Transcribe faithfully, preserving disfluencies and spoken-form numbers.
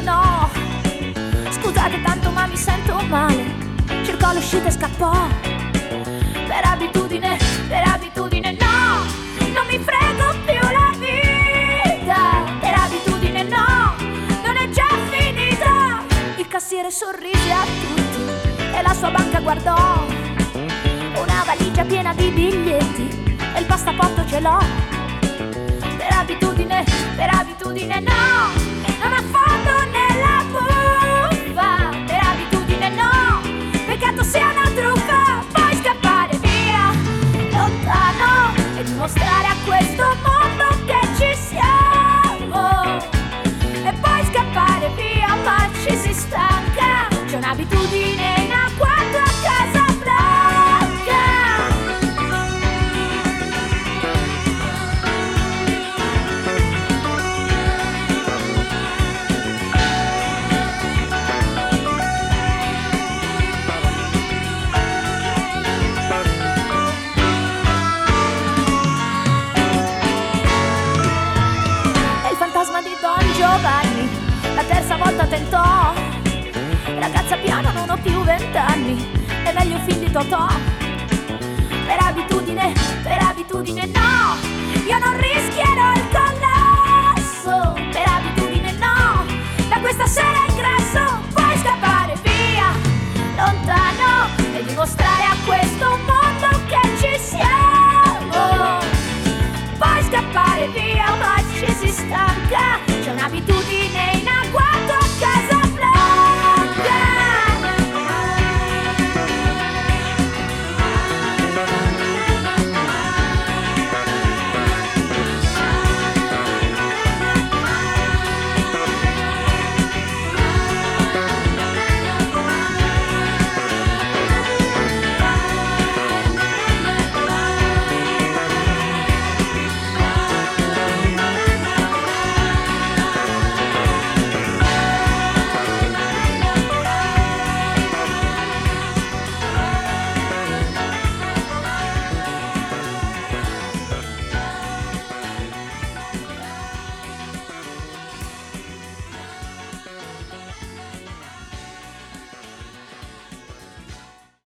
no. Scusate tanto ma mi sento male, cercò l'uscita e scappò. Per abitudine, per abitudine no, non mi frego più la vita. Per abitudine no, non è già finita. Il cassiere sorrise a tutti e la sua banca guardò. Una valigia piena di biglietti e il passaporto ce l'ho. Per abitudine, per abitudine no, non affondo nella buffa. Per abitudine no, peccato sia una truffa. Puoi scappare via, lontano, e dimostrare a questo mondo che ci siamo. E poi scappare via, ma ci si stanca. C'è un'abitudine in agguato a Casablanca. È il fantasma di Don Giovanni, la terza volta tentò. Ragazza piano, non ho più vent'anni, è meglio un film di Totò. Per abitudine, per abitudine no, io non rischierò il collasso. Per abitudine no, da questa sera ingresso. Puoi scappare via, lontano, e dimostrare a questo